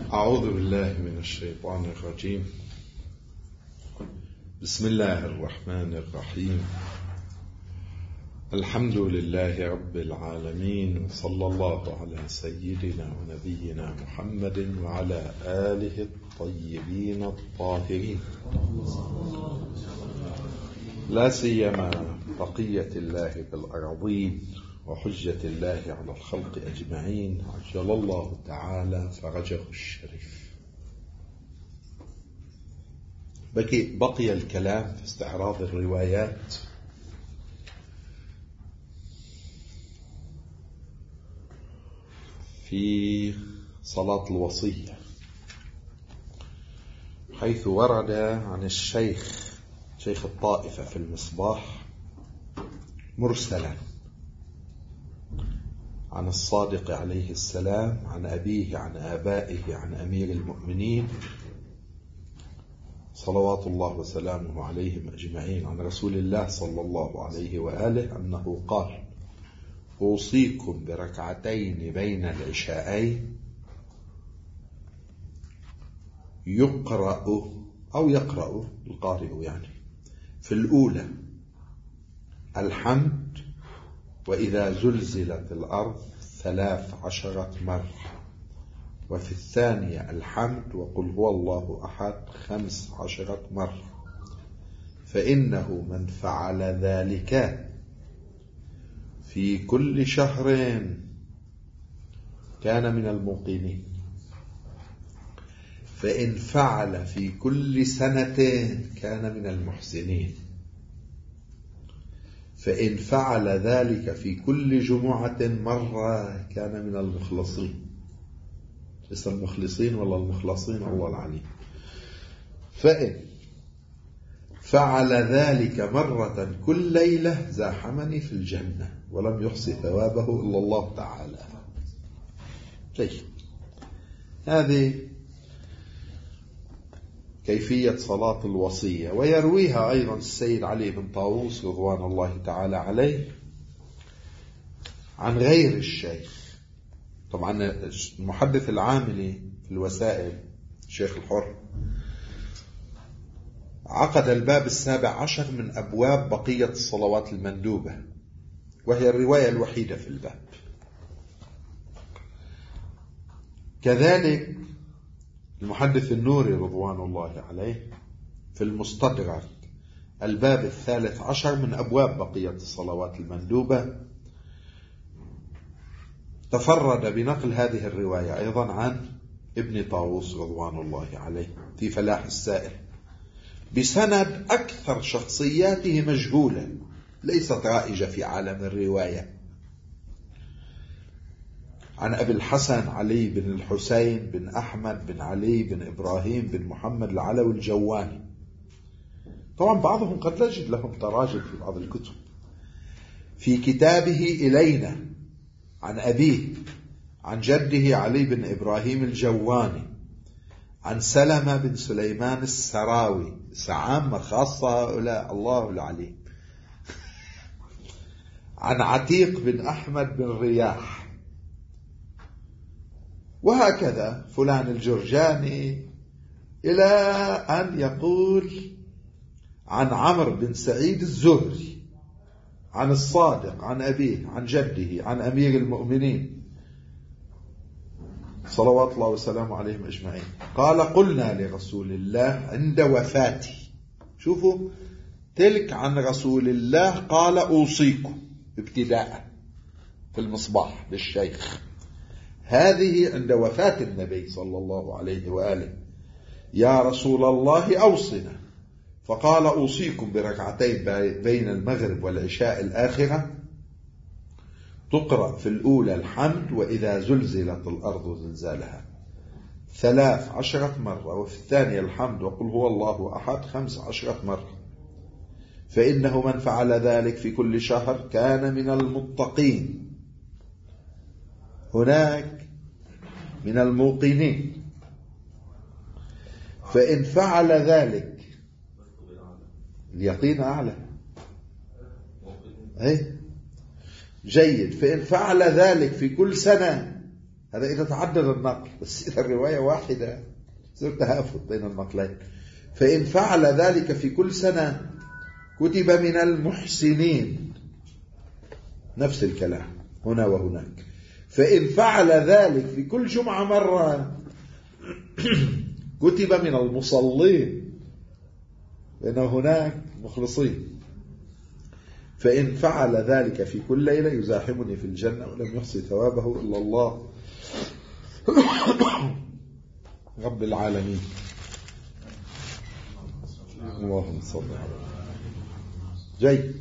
أعوذ بالله من الشيطان الرجيم. بسم الله الرحمن الرحيم. الحمد لله رب العالمين، وصلى الله على سيدنا ونبينا محمد وعلى آله الطيبين الطاهرين، لا سيما بقية الله بالأراضين وحجة الله على الخلق أجمعين، عجل الله تعالى فرجه الشريف. بقي الكلام في استعراض الروايات في صلاة الوصية، حيث ورد عن الشيخ الطائفة في المصباح مرسلا عن الصادق عليه السلام، عن أبيه، عن آبائه، عن أمير المؤمنين صلوات الله وسلامه عليهم أجمعين، عن رسول الله صلى الله عليه وآله أنه قال: أوصيكم بركعتين بين العشاءين يقرأ القارئ يعني في الأولى الحمد وإذا زلزلت الأرض 13 مرة، وفي الثانية الحمد وقل هو الله أحد 15 مرة، فإنه من فعل ذلك في كل شهر كان من الموقنين، فإن فعل في كل سنة كان من المحسنين، فإن فعل ذلك في كل جمعة مرة كان من المخلصين. ليس المخلصين ولا المخلصين، الله العليم. فإن فعل ذلك مرة كل ليلة زاحمني في الجنة ولم يحصي ثوابه إلا الله تعالى. جيد. هذه كيفية صلاة الوصية، ويرويها أيضا السيد علي بن طاووس رضوان الله تعالى عليه عن غير الشيخ. طبعا المحدث العاملي في الوسائل الشيخ الحر عقد الباب 17 من أبواب بقية الصلوات المندوبة، وهي الرواية الوحيدة في الباب. كذلك المحدث النوري رضوان الله عليه في المستدرك الباب 13 من أبواب بقية الصلوات المندوبة تفرد بنقل هذه الرواية أيضا عن ابن طاووس رضوان الله عليه في فلاح السائل بسند أكثر شخصياته مجهولة، ليست رائجة في عالم الرواية، عن أبي الحسن علي بن الحسين بن أحمد بن علي بن إبراهيم بن محمد العلوي الجواني. طبعا بعضهم قد نجد لهم تراجم في بعض الكتب. في كتابه إلينا عن أبيه عن جده علي بن إبراهيم الجواني عن سلمة بن سليمان السراوي، عامة خاصة هؤلاء الله العليم، عن عتيق بن أحمد بن رياح، وهكذا فلان الجرجاني، إلى أن يقول عن عمرو بن سعيد الزهري عن الصادق عن أبيه عن جده عن أمير المؤمنين صلوات الله وسلامه عليهم أجمعين قال: قلنا لرسول الله عند وفاته. شوفوا، تلك عن رسول الله قال: أوصيكم ابتداء في المصباح للشيخ، هذه عند وفاة النبي صلى الله عليه وآله: يا رسول الله أوصنا، فقال: أوصيكم بركعتين بين المغرب والعشاء الآخرة تقرأ في الأولى الحمد وإذا زلزلت الأرض زلزالها 13 مرة، وفي الثانية الحمد وقل هو الله أحد 15 مرة، فإنه من فعل ذلك في كل شهر كان من المتقين، هناك من الموقنين، فإن فعل ذلك اليقين أعلى. جيد. فإن فعل ذلك في كل سنة هذا إذا تعدد النقل، بس إذا الرواية واحدة يصير تهافت بين النقلين. فإن فعل ذلك في كل سنة كتب من المحسنين، نفس الكلام هنا وهناك. فإن فعل ذلك في كل جمعة مرة كتب من المصلين، لأن هناك مخلصين. فإن فعل ذلك في كل ليلة يزاحمني في الجنة ولم يحصي ثوابه إلا الله رب العالمين. اللهم صل على جيد.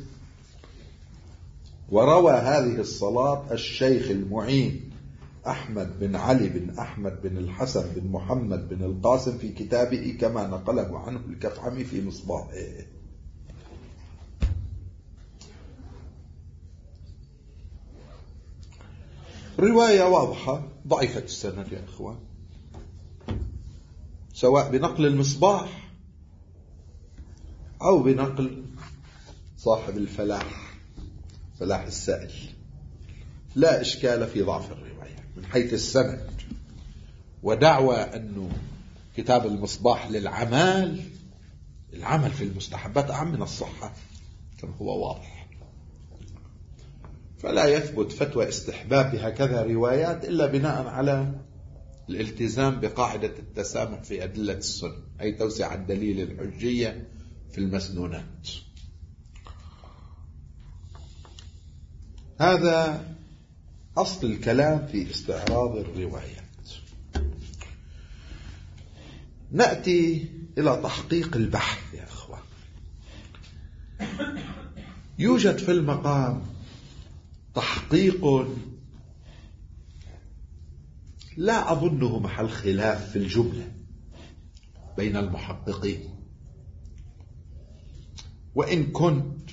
وروى هذه الصلاة الشيخ المعين أحمد بن علي بن أحمد بن الحسن بن محمد بن القاسم في كتابه كما نقله عنه الكفعمي في مصباحه. رواية واضحة ضعيفة السند يا أخوان، سواء بنقل المصباح أو بنقل صاحب الفلاح، فلاح السائل، لا إشكال في ضعف الرواية من حيث السند. ودعوى أنه كتاب المصباح للعمل، العمل في المستحبات أعم من الصحة كما هو واضح، فلا يثبت فتوى استحباب بهكذا روايات إلا بناء على الالتزام بقاعدة التسامح في أدلة السنة، أي توسع الدليل الحجية في المسنونات. هذا أصل الكلام في استعراض الروايات. نأتي إلى تحقيق البحث يا أخوان. يوجد في المقام تحقيق لا أظنه محل خلاف في الجملة بين المحققين، وإن كنت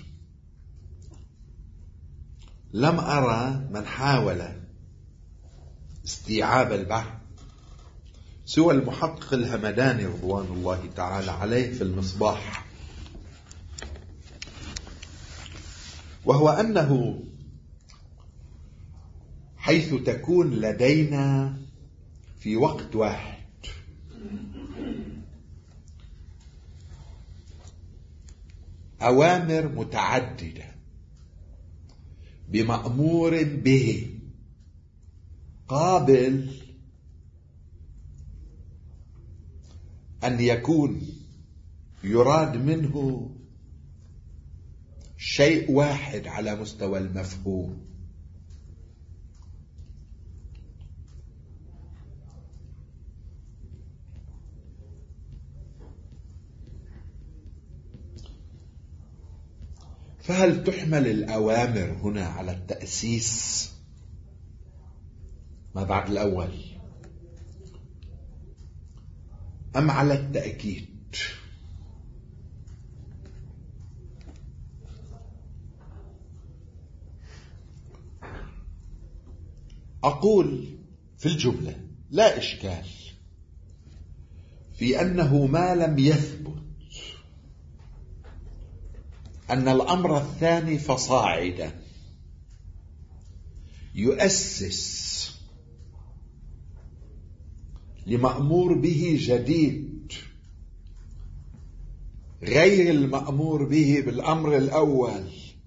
لم أرى من حاول استيعاب البحث سوى المحقق الهمداني رضوان الله تعالى عليه في المصباح، وهو أنه حيث تكون لدينا في وقت واحد أوامر متعددة بمأمور به قابل أن يكون يراد منه شيء واحد على مستوى المفهوم، فهل تحمل الأوامر هنا على التأسيس ما بعد الأول أم على التأكيد؟ أقول في الجملة لا إشكال في أنه ما لم يثبت أن الأمر الثاني فصاعدا يؤسس لمأمور به جديد غير المأمور به بالأمر الأول،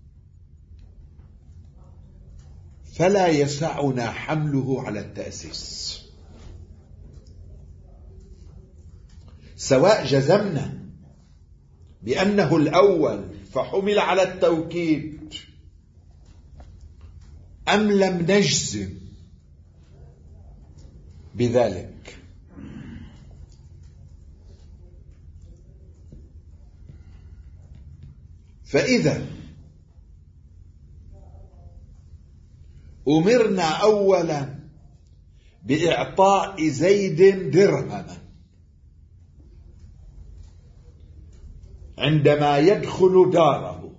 فلا يسعنا حمله على التأسيس، سواء جزمنا بأنه الأول فحمل على التوكيد أم لم نجزم بذلك. فإذا أمرنا أولا بإعطاء زيد درهما عندما يدخل داره،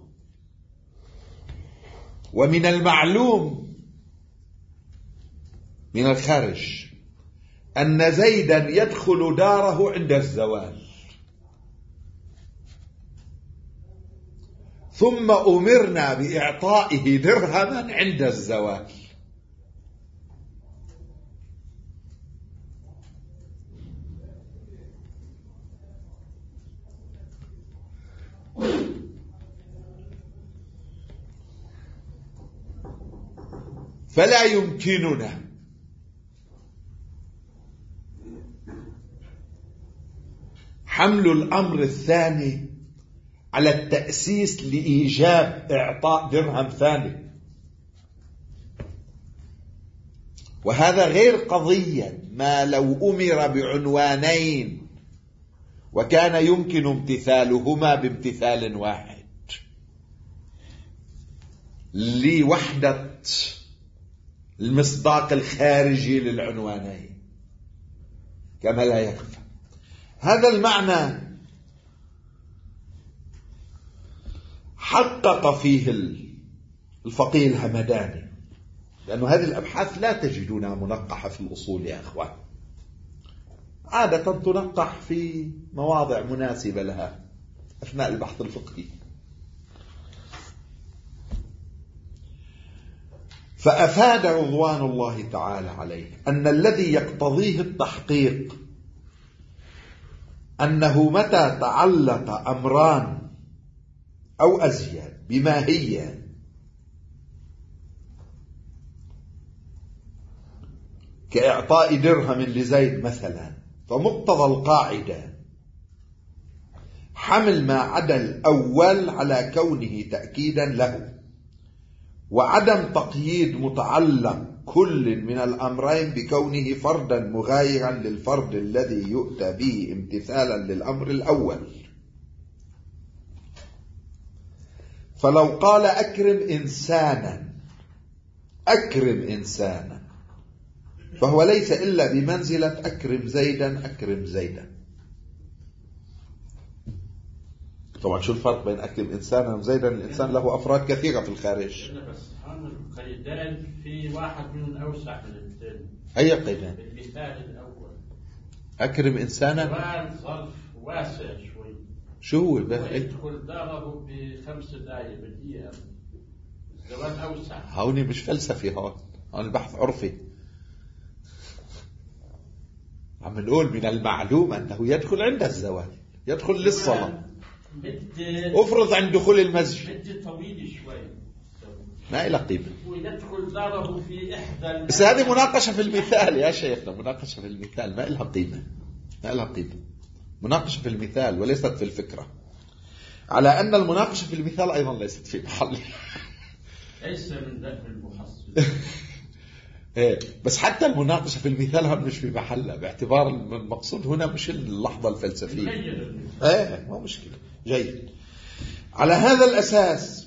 ومن المعلوم من الخارج أن زيدا يدخل داره عند الزوال، ثم أمرنا بإعطائه درهما عند الزوال، فلا يمكننا حمل الأمر الثاني على التأسيس لإيجاب إعطاء درهم ثاني، وهذا غير قضية ما لو أمر بعنوانين وكان يمكن امتثالهما بامتثال واحد لوحدة المصداق الخارجي للعنوانين كما لا يخفى. هذا المعنى حقق فيه الفقيه الهمداني، لأن هذه الأبحاث لا تجدونها منقحة في الأصول يا أخوان، عادة تنقح في مواضع مناسبة لها أثناء البحث الفقهي. فأفاد رضوان الله تعالى عليه أن الذي يقتضيه التحقيق أنه متى تعلق أمران أو أزيد بماهية كإعطاء درهم لزيد مثلا، فمقتضى القاعدة حمل ما عدا الأول على كونه تأكيدا له، وعدم تقييد متعلق كل من الأمرين بكونه فردا مغايرا للفرد الذي يؤتى به امتثالا للأمر الأول. فلو قال أكرم إنسانا فهو ليس إلا بمنزلة أكرم زيدا. طبعا شو الفرق بين أكرم إنسانا وزيدا؟ الإنسان له أفراد كثيرة في الخارج. بس هم القيدان في واحد منهم أوسع من الثاني. أي قيدان؟ المثال الأول أكرم إنسانا سؤال ظرف واسع شوي. شو هو بقى؟ يدخل داره ب5 دقائق بدقيقة. الزواج أوسع. هوني مش فلسفي، هون البحث عرفي. عم نقول من المعلوم أنه يدخل عند الزواج، يدخل للصلاة. افرض عند دخول المسجد بدي طويل شوي ما إلى قيمة، ويدخل داره في إحدى. بس هذه مناقشة في المثال يا شيخنا، مناقشة في المثال ما إلها قيمة، مناقشة في المثال وليست في الفكرة، على أن المناقشة في المثال أيضا ليست في محل. ليس من ذاك المحصل. بس حتى المناقشة في المثال هم مش في محلها، باعتبار المقصود هنا مش اللحظة الفلسفية. ما مشكلة. جيد. على هذا الأساس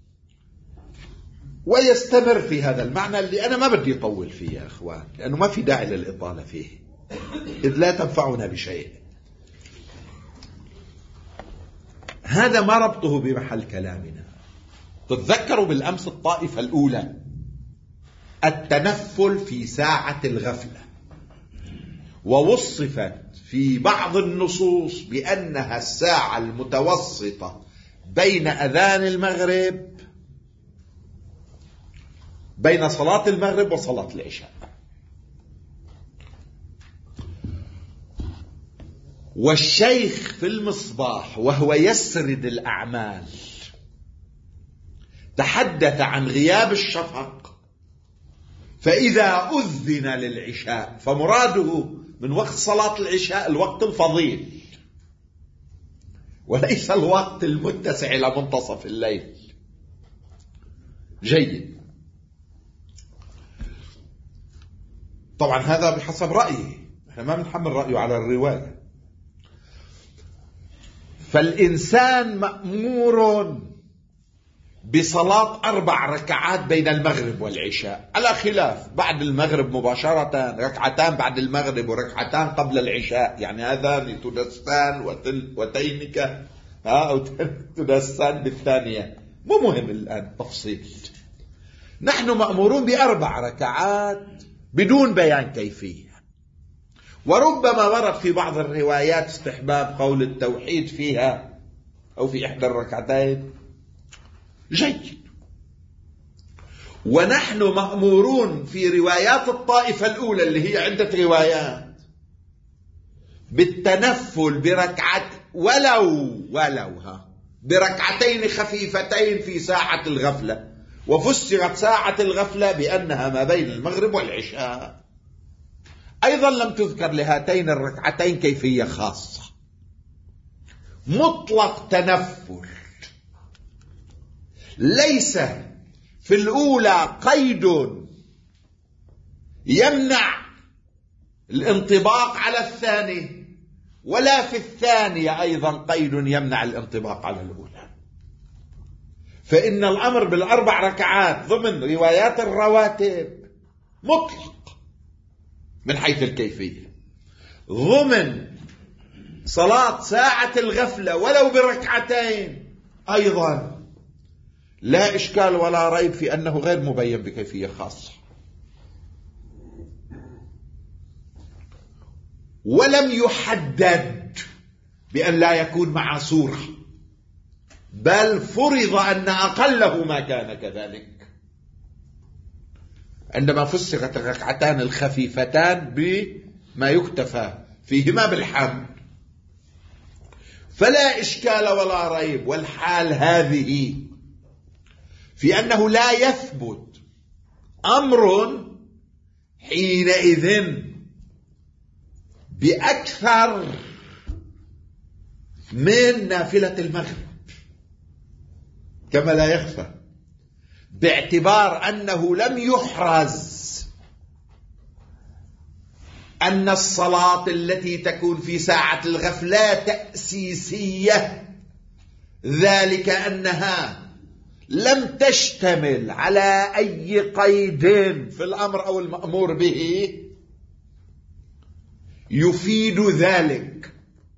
ويستمر في هذا المعنى اللي أنا ما بدي أطول فيه يا أخوان، لأنه ما في داعي للإطالة فيه إذ لا تنفعنا بشيء. هذا ما ربطه بمحل كلامنا. تتذكروا بالأمس الطائفة الأولى التنفل في ساعة الغفلة، ووصفت في بعض النصوص بأنها الساعة المتوسطة بين أذان المغرب، بين صلاة المغرب وصلاة العشاء. والشيخ في المصباح وهو يسرد الأعمال تحدث عن غياب الشفق، فإذا أذن للعشاء فمراده من وقت صلاة العشاء الوقت الفضيل وليس الوقت المتسع إلى منتصف الليل. جيد. طبعا هذا بحسب رأيه، احنا ما بنحمل رأيه على الرواية. فالإنسان مأمور بصلاة 4 ركعات بين المغرب والعشاء، على خلاف بعد المغرب مباشرة 2 ركعتان بعد المغرب وركعتان قبل العشاء، يعني هذان تدسان وتينك أو تدسان بالثانية. مو مهم الآن تفصيل. نحن مأمورون ب4 ركعات بدون بيان كيفية، وربما ورد في بعض الروايات استحباب قول التوحيد فيها أو في إحدى الركعتين. جيد. ونحن مأمورون في روايات الطائفة الأولى اللي هي عدة روايات بالتنفل بركعة ولو بركعتين خفيفتين في ساعة الغفلة، وفسرت ساعة الغفلة بأنها ما بين المغرب والعشاء. أيضا لم تذكر لهاتين الركعتين كيفية خاصة. مطلق تنفل، ليس في الأولى قيد يمنع الانطباق على الثاني، ولا في الثانية أيضا قيد يمنع الانطباق على الأولى. فإن الأمر بالأربع ركعات ضمن روايات الرواتب مطلق من حيث الكيفية. ضمن صلاة ساعة الغفلة ولو بركعتين أيضا لا إشكال ولا ريب في أنه غير مبين بكيفية خاصة. ولم يحدد بأن لا يكون مع سورة، بل فرض أن أقله ما كان كذلك عندما فسرت الركعتان الخفيفتان بما يكتفى فيهما بالحمد. فلا إشكال ولا ريب، والحال هذه في أنه لا يثبت أمر حينئذ بأكثر من نافلة المغرب كما لا يخفى، باعتبار أنه لم يحرز أن الصلاة التي تكون في ساعة الغفلة تأسيسية، ذلك أنها لم تشتمل على أي قيد في الأمر أو المأمور به يفيد ذلك.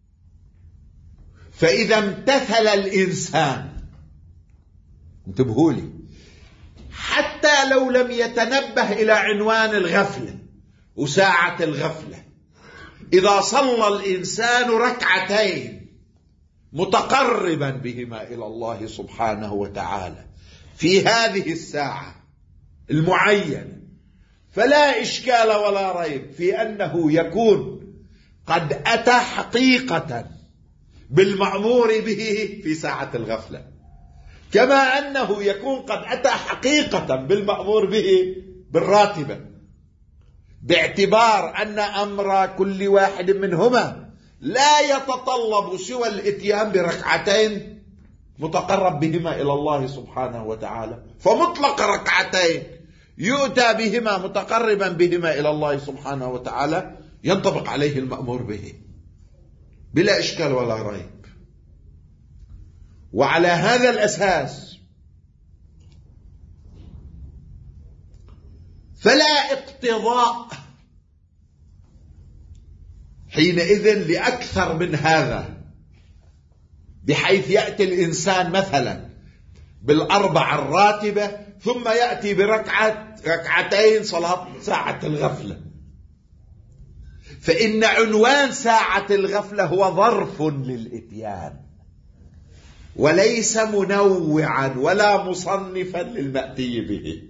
فإذا امتثل الإنسان، انتبهوا لي، حتى لو لم يتنبه إلى عنوان الغفلة وساعة الغفلة، إذا صلى الإنسان ركعتين متقربا بهما إلى الله سبحانه وتعالى في هذه الساعة المعينة، فلا إشكال ولا ريب في أنه يكون قد أتى حقيقة بالمأمور به في ساعة الغفلة، كما أنه يكون قد أتى حقيقة بالمأمور به بالراتبة، باعتبار أن أمر كل واحد منهما لا يتطلب سوى الاتيان بركعتين متقرب بهما إلى الله سبحانه وتعالى. فمطلق ركعتين يؤتى بهما متقربا بهما إلى الله سبحانه وتعالى ينطبق عليه المأمور به بلا إشكال ولا ريب. وعلى هذا الأساس فلا اقتضاء حينئذ لأكثر من هذا، بحيث يأتي الإنسان مثلا بالأربع الراتبة ثم يأتي ركعتين صلاة ساعة الغفلة، فإن عنوان ساعة الغفلة هو ظرف للإتيان وليس منوعا ولا مصنفا للمأتي به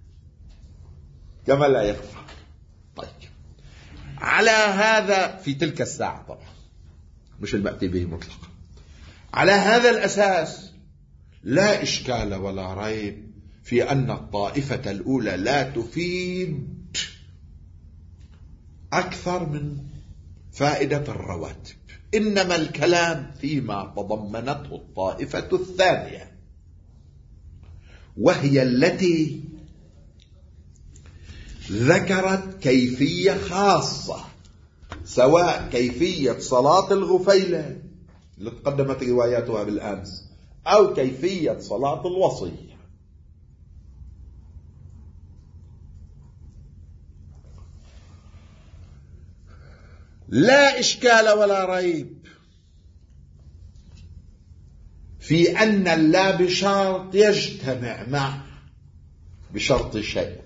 كما لا يخفى. طيب، على هذا في تلك الساعة طبعا مش المأتي به مطلقا. على هذا الأساس لا إشكال ولا ريب في أن الطائفة الأولى لا تفيد أكثر من فائدة الرواتب، إنما الكلام فيما تضمنته الطائفة الثانية، وهي التي ذكرت كيفية خاصة، سواء كيفية صلاة الغفيلة التي قدمت رواياتها بالأمس أو كيفية صلاة الوصي. لا إشكال ولا ريب في أن اللا بشرط يجتمع مع بشرط شيء.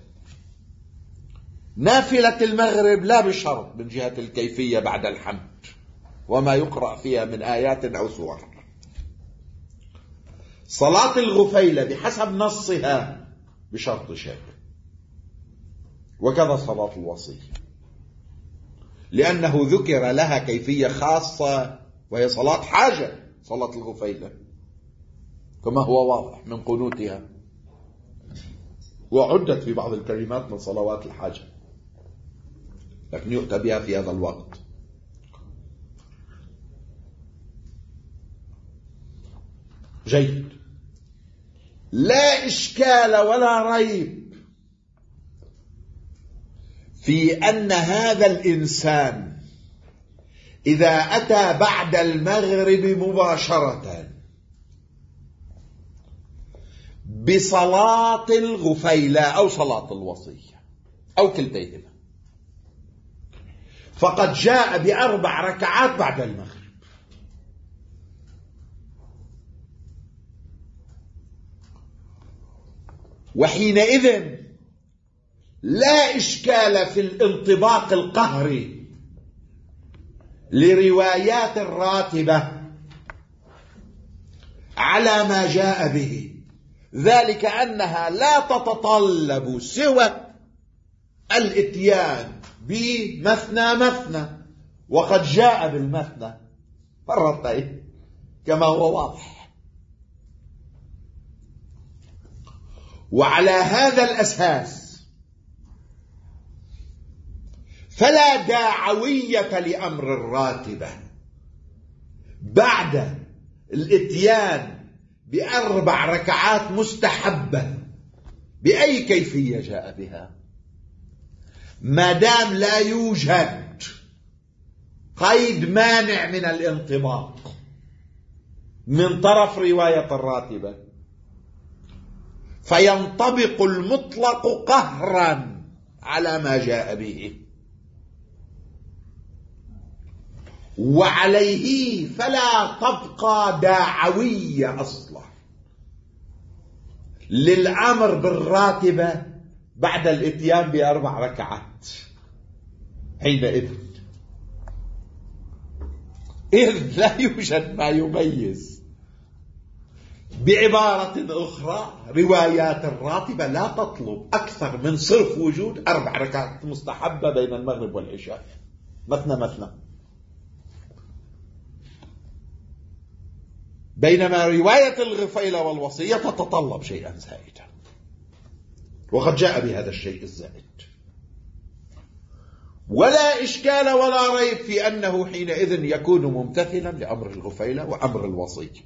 نافلة المغرب لا بشرط من جهة الكيفية بعد الحمد وما يقرأ فيها من آيات أو سور. صلاة الغفيلة بحسب نصها بشرط شيء، وكذا صلاة الوصي، لأنه ذكر لها كيفية خاصة وهي صلاة حاجة، صلاة الغفيلة كما هو واضح من قنوتها. وعدت في بعض الكلمات من صلوات الحاجة، لكن يؤتى بها في هذا الوقت. جيد. لا إشكال ولا ريب في أن هذا الإنسان إذا أتى بعد المغرب مباشرة بصلاة الغفيلة أو صلاة الوصية أو كلتيهما فقد جاء ب4 ركعات بعد المغرب. وحينئذ لا إشكال في الانطباق القهري لروايات الراتبة على ما جاء به، ذلك أنها لا تتطلب سوى الاتيان بمثنى مثنى، وقد جاء بالمثنى مرتين كما هو واضح. وعلى هذا الأساس فلا داعوية لأمر الراتبة بعد الاتيان ب4 ركعات مستحبة بأي كيفية جاء بها، ما دام لا يوجد قيد مانع من الانطباق من طرف رواية الراتبة، فينطبق المطلق قهرا على ما جاء به، وعليه فلا تبقى داعوية أصلا للأمر بالراتبة بعد الاتيان ب4 ركعات. حينئذ إذ لا يوجد ما يميز، بعبارة أخرى روايات الراتبة لا تطلب أكثر من صرف وجود 4 ركعات مستحبة بين المغرب والعشاء مثنى مثنى، بينما رواية الغفيلة والوصية تتطلب شيئا زائدا، وقد جاء بهذا الشيء الزائد. ولا إشكال ولا ريب في أنه حينئذ يكون ممتثلا لأمر الغفيلة وأمر الوصية،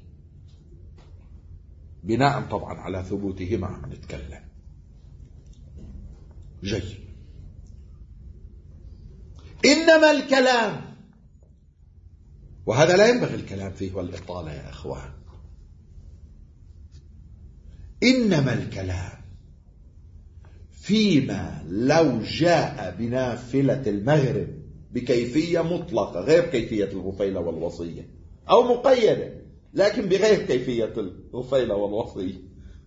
بناء طبعا على ثبوتهما نتكلم. جيد. إنما الكلام، وهذا لا ينبغي الكلام فيه والإطالة يا أخوان، إنما الكلام فيما لو جاء بنافلة المغرب بكيفية مطلقة غير كيفية الغفيلة والوصية، أو مقيدة لكن بغير كيفية الغفيلة والوصية،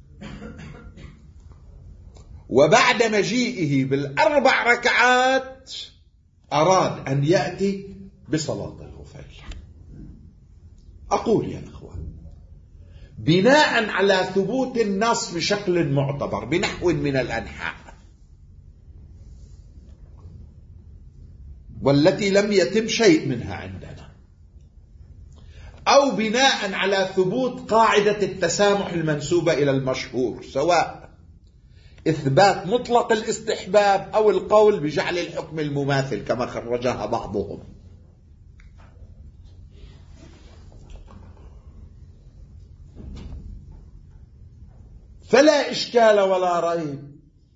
وبعد مجيئه ب4 ركعات أراد أن يأتي بصلاة الغفيلة. أقول يا أخوان بناء على ثبوت النص بشكل معتبر بنحو من الأنحاء والتي لم يتم شيء منها عندنا، أو بناء على ثبوت قاعدة التسامح المنسوبة إلى المشهور، سواء إثبات مطلق الاستحباب أو القول بجعل الحكم المماثل كما خرجها بعضهم، فلا إشكال ولا ريب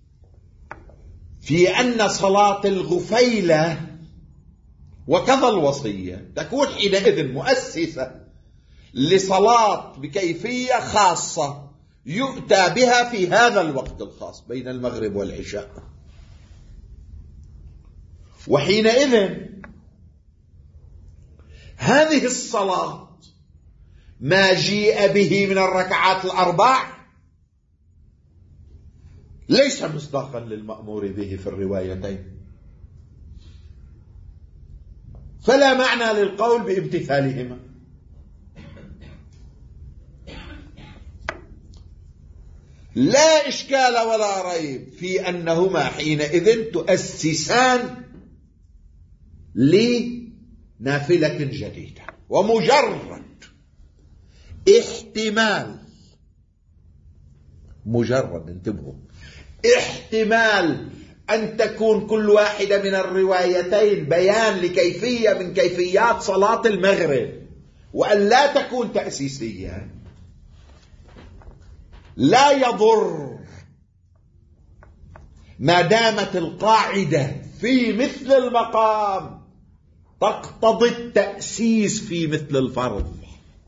في أن صلاة الغفيلة وكذا الوصية تكون حينئذ مؤسسة لصلاة بكيفية خاصة يؤتى بها في هذا الوقت الخاص بين المغرب والعشاء. وحينئذ هذه الصلاة ما جيء به من الركعات ال4 ليس مصداقا للمأمور به في الروايتين، فلا معنى للقول بامتثالهما. لا إشكال ولا ريب في أنهما حينئذ تؤسسان لنافلة جديدة، ومجرد احتمال، مجرد انتبهوا احتمال أن تكون كل واحدة من الروايتين بيان لكيفية من كيفيات صلاة المغرب، وأن لا تكون تأسيسية، لا يضر ما دامت القاعدة في مثل المقام تقتضي التأسيس في مثل الفرض.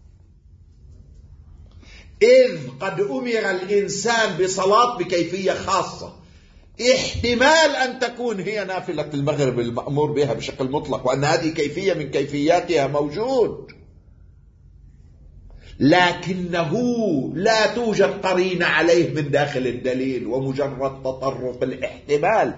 إذ قد أمر الإنسان بصلاة بكيفية خاصة، احتمال أن تكون هي نافلة المغرب المأمور بها بشكل مطلق، وأن هذه كيفية من كيفياتها موجود، لكنه لا توجد قرينة عليه من داخل الدليل، ومجرد تطرق الاحتمال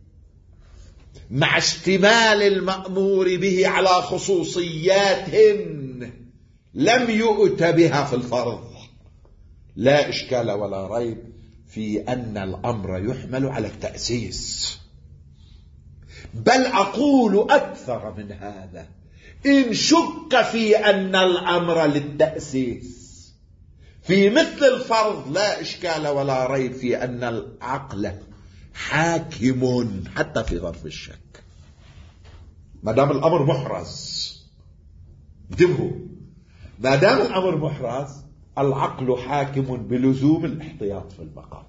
مع اشتمال المأمور به على خصوصيات لم يؤت بها في الفرض. لا إشكال ولا ريب في أن الأمر يحمل على التأسيس، بل أقول أكثر من هذا، إن شك في أن الأمر للتأسيس في مثل الفرض لا إشكال ولا ريب في أن العقل حاكم حتى في ظرف الشك، ما دام الأمر محرز. انتبهوا، ما دام الأمر محرز العقل حاكم بلزوم الاحتياط في المقام،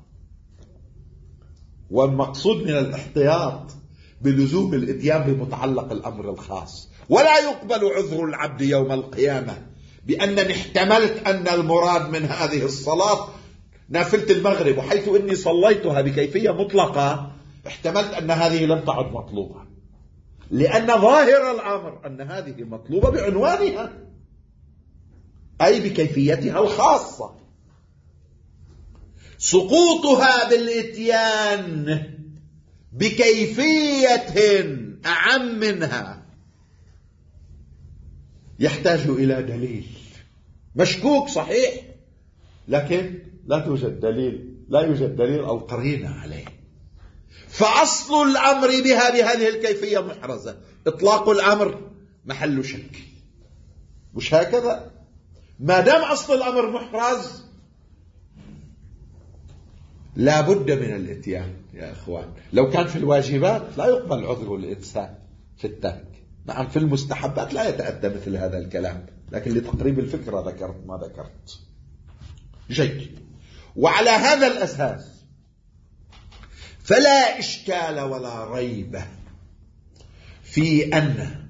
والمقصود من الاحتياط بلزوم الاتيان بمتعلق الأمر الخاص. ولا يقبل عذر العبد يوم القيامة بأنني احتملت أن المراد من هذه الصلاة نافلة المغرب، وحيث أني صليتها بكيفية مطلقة احتملت أن هذه لم تعد مطلوبة، لأن ظاهر الأمر أن هذه مطلوبة بعنوانها، أي بكيفيتها الخاصة. سقوطها بالإتيان بكيفية أعم منها يحتاج إلى دليل مشكوك صحيح، لكن لا يوجد دليل أو قرينة عليه. فأصل الأمر بها بهذه الكيفية محرزة، إطلاق الأمر محل شك، مش هكذا؟ ما دام أصل الأمر محرز لا بد من الاتيان يا أخوان. لو كان في الواجبات لا يقبل عذر الإنسان في الترك، نعم في المستحبات لا يتأتى مثل هذا الكلام، لكن لتقريب الفكرة ذكرت ما ذكرت. جيد. وعلى هذا الأساس فلا إشكال ولا ريب في أن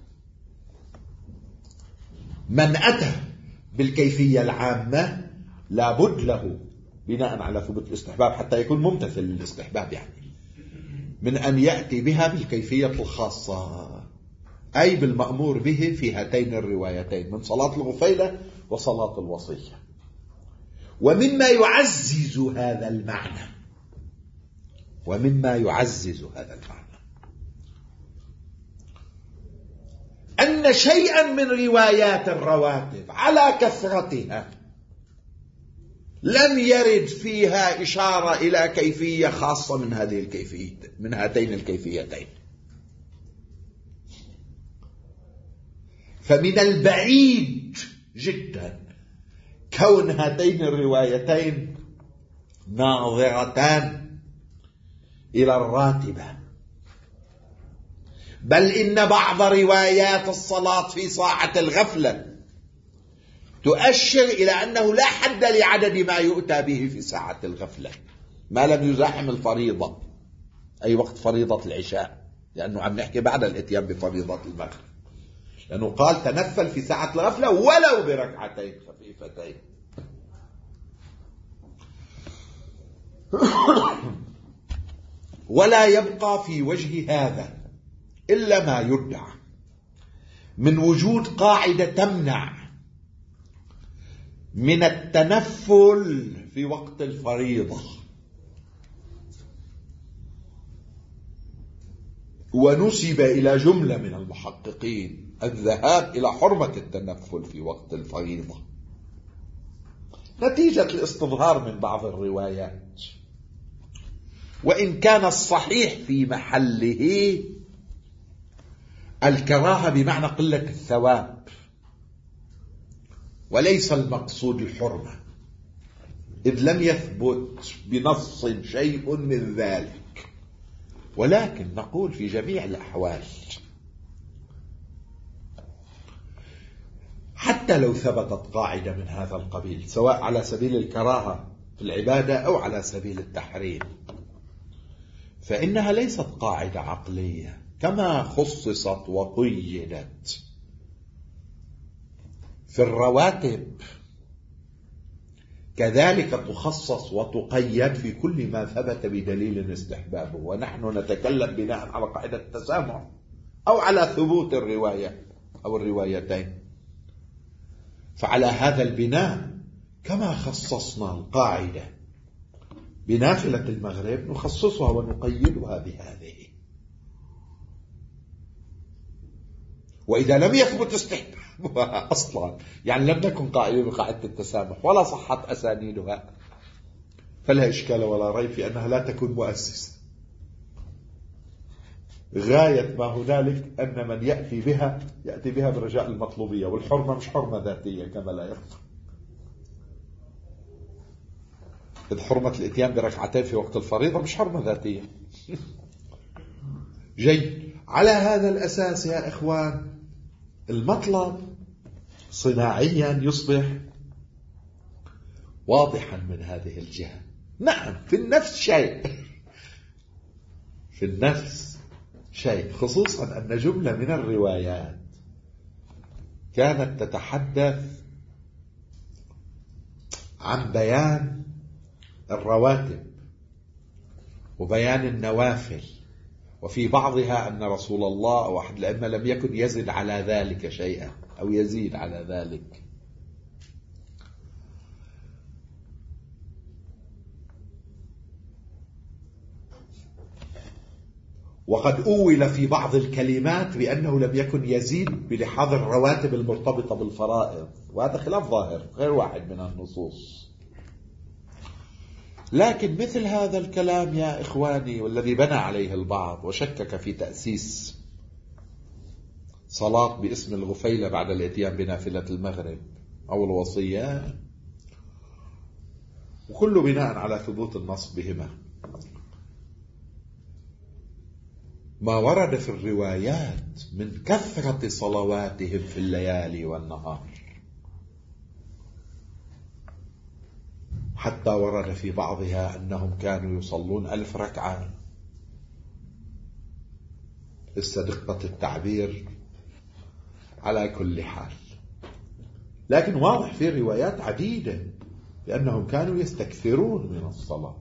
من أتى بالكيفية العامة لابد له بناء على ثبوت الاستحباب حتى يكون ممتثل للاستحباب، يعني من أن يأتي بها بالكيفية الخاصة، أي بالمأمور به في هاتين الروايتين من صلاة الغفيلة وصلاة الوصية. ومما يعزز هذا المعنى أن شيئا من روايات الرواتب على كثرتها لم يرد فيها إشارة إلى كيفية خاصة من هاتين الكيفيتين. فمن البعيد جدا كون هاتين الروايتين ناظرتان إلى الراتبة، بل إن بعض روايات الصلاة في ساعة الغفلة تؤشر إلى أنه لا حد لعدد ما يؤتى به في ساعة الغفلة ما لم يزاحم الفريضة، أي وقت فريضة العشاء، لأنه عم نحكي بعد الاتيان بفريضة المغرب، لأنه قال تنفل في ساعة الغفلة ولو بركعتين خفيفتين. ولا يبقى في وجه هذا إلا ما يدعى من وجود قاعدة تمنع من التنفل في وقت الفريضة، ونسب إلى جملة من المحققين الذهاب إلى حرمة التنفل في وقت الفريضة نتيجة الاستظهار من بعض الروايات، وإن كان الصحيح في محله الكراهة بمعنى قلة الثواب وليس المقصود الحرمة. إذ لم يثبت بنص شيء من ذلك، ولكن نقول في جميع الأحوال حتى لو ثبتت قاعدة من هذا القبيل، سواء على سبيل الكراهة في العبادة أو على سبيل التحريم، فإنها ليست قاعدة عقلية كما خصصت وقيدت في الرواتب، كذلك تخصص وتقيد في كل ما ثبت بدليل استحبابه. ونحن نتكلم بناء على قاعدة التسامح أو على ثبوت الرواية أو الروايتين. فعلى هذا البناء كما خصصنا القاعدة بنافلة المغرب نخصصها ونقيدها بهذه. وإذا لم يثبت استحبابها أصلا، يعني لم نكن قائلين بقاعدة التسامح ولا صحت أسانيدها، فلا إشكال ولا ريب في أنها لا تكون مؤسسة. غاية ما هنالك أن من يأتي بها برجاء المطلوبية، والحرمة مش حرمة ذاتية كما لا يخفى، إذ حرمة الإتيان بركعتين في وقت الفريضة مش حرمة ذاتية. جيد. على هذا الأساس يا إخوان المطلب صناعيا يصبح واضحا من هذه الجهة. نعم في النفس شيء، في النفس شيء، خصوصا أن جملة من الروايات كانت تتحدث عن بيان الرواتب وبيان النوافل، وفي بعضها أن رسول الله أو أحد الأئمة لم يكن يزد على ذلك شيئا أو يزيد على ذلك. وقد أول في بعض الكلمات بأنه لم يكن يزيد بلحاظ الرواتب المرتبطة بالفرائض، وهذا خلاف ظاهر غير واحد من النصوص. لكن مثل هذا الكلام يا إخواني والذي بنى عليه البعض وشكك في تأسيس صلاة باسم الغفيلة بعد الاتيان بنافلة المغرب أو الوصية، وكله بناء على ثبوت النص بهما، ما ورد في الروايات من كثرة صلواتهم في الليالي والنهار، حتى ورد في بعضها أنهم كانوا يصلون 1000 ركعة. استدقة التعبير على كل حال، لكن واضح في روايات عديدة بأنهم كانوا يستكثرون من الصلاة،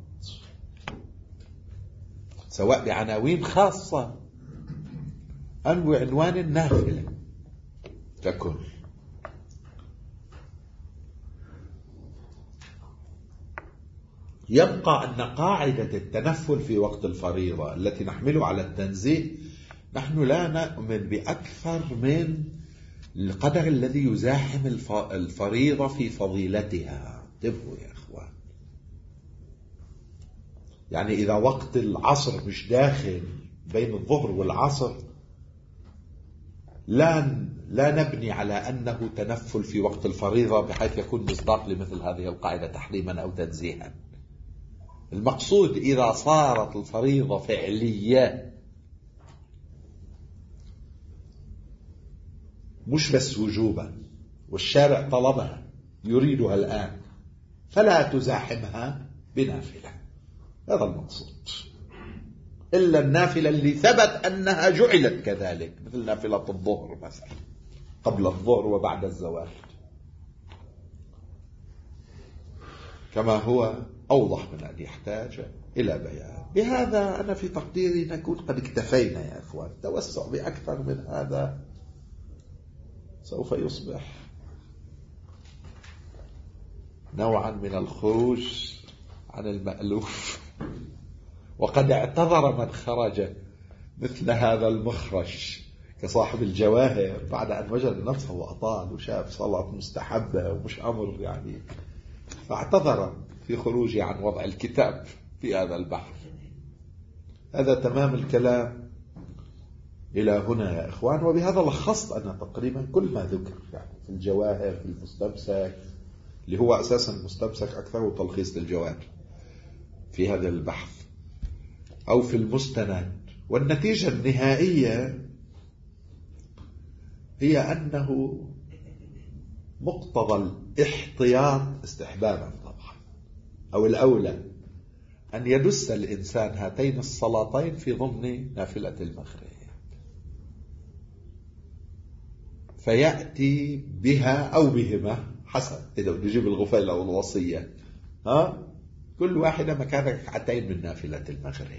سواء بعناوين خاصة أو بعنوان النافلة ككل. يبقى أن قاعدة التنفل في وقت الفريضة التي نحمله على التنزيه، نحن لا نؤمن بأكثر من القدر الذي يزاحم الفريضة في فضيلتها. انتبهوا يا أخوان، يعني إذا وقت العصر مش داخل بين الظهر والعصر لا نبني على أنه تنفل في وقت الفريضة بحيث يكون مصداق لمثل هذه القاعدة تحريما أو تنزيها. المقصود إذا صارت الفريضة فعلية مش بس وجوبا والشارع طلبها يريدها الآن، فلا تزاحمها بنافلة. هذا المقصود، إلا النافلة اللي ثبت أنها جعلت كذلك، مثل نافلة الظهر مثلا، قبل الظهر وبعد الزوال، كما هو أوضح من أن يحتاج إلى بيان. بهذا أنا في تقديري نكون قد اكتفينا يا أخوان. التوسع بأكثر من هذا سوف يصبح نوعا من الخروج عن المألوف، وقد اعتذر من خرج مثل هذا المخرج كصاحب الجواهر بعد أن وجد نفسه وأطال وشاف صلاة مستحبة ومش أمر يعني، فاعتذر في خروجه عن وضع الكتاب في هذا البحر. هذا تمام الكلام إلى هنا يا إخوان. وبهذا لخصت أنا تقريبا كل ما ذكر، يعني في الجواهر، في المستمسك، اللي هو أساسا مستمسك أكثر تلخيص للجواب في هذا البحث أو في المستند. والنتيجة النهائية هي أنه مقتضى الاحتياط استحبابا طبعا، أو الأولى أن يدس الإنسان هاتين الصلاتين في ضمن نافلة المغرب، فيأتي بها أو بهما حسب إذا نجيب الغفيل أو الوصية، كل واحدة مكان ركعتين من نافلة المغرب.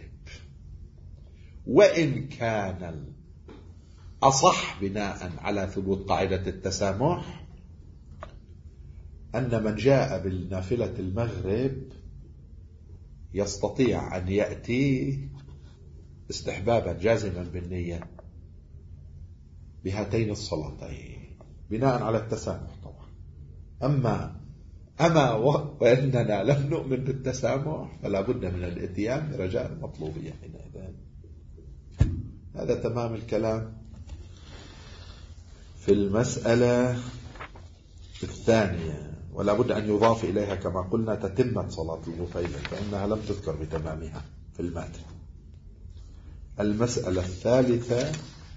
وإن كان الأصح بناء على ثبوت قاعدة التسامح أن من جاء بالنافلة المغرب يستطيع أن يأتي استحبابا جازما بالنية بهاتين الصلاتين بناء على التسامح طبعا. أما وإننا لم نؤمن بالتسامح فلا بد من الاتيان برجاء المطلوبية حينئذ. هذا تمام الكلام في المسألة الثانية. ولا بد أن يضاف إليها كما قلنا تتمة صلاة الغفيل فإنها لم تذكر بتمامها في الماتن. المسألة الثالثة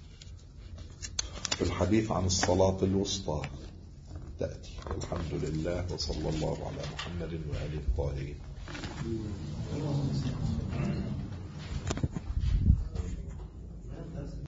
في الحديث عن الصلاة الوسطى تأتي. الحمد لله وصلى الله على محمد وآله الطاهرين.